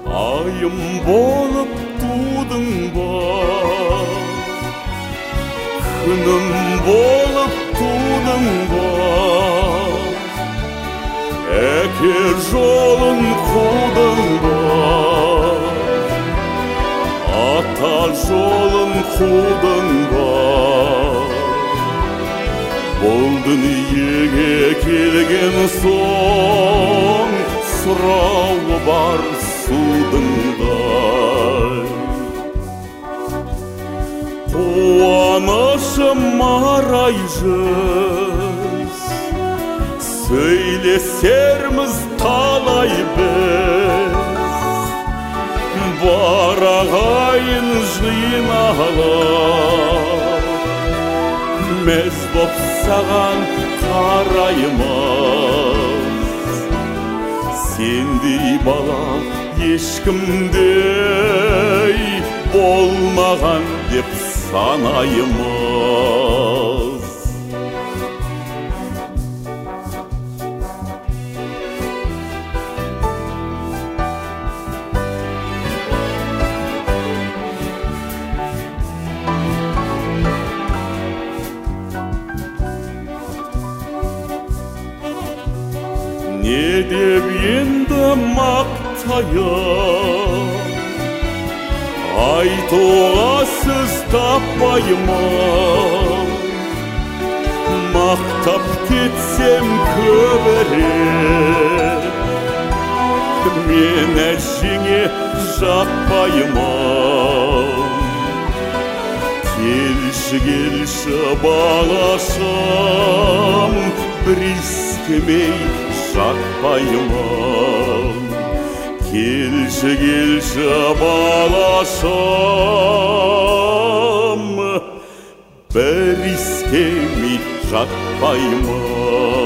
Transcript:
айым болып тудың ба, күнім болып тудың ба, әке жолын қудың ба, ата жолын қудың ба. Бұл дүниеге келген соң сұрауы бар судыңдай. Қуанышым арай жүз, сөйлесерміз талай біз. Бар ағайын жиналып, мәз боп саған қараймыз. Сендей бала ешкімдей болмаған деп санаймыз. Не деп енді мақтайын, айтуға сөз таппаймын. Мақтап кетсем көбірек, мен әжеңе жатпаймын. Келші, келші балашым, бір иіскемей жатпаймын. Келші, келші балашым, бір иіскемей жатпаймын.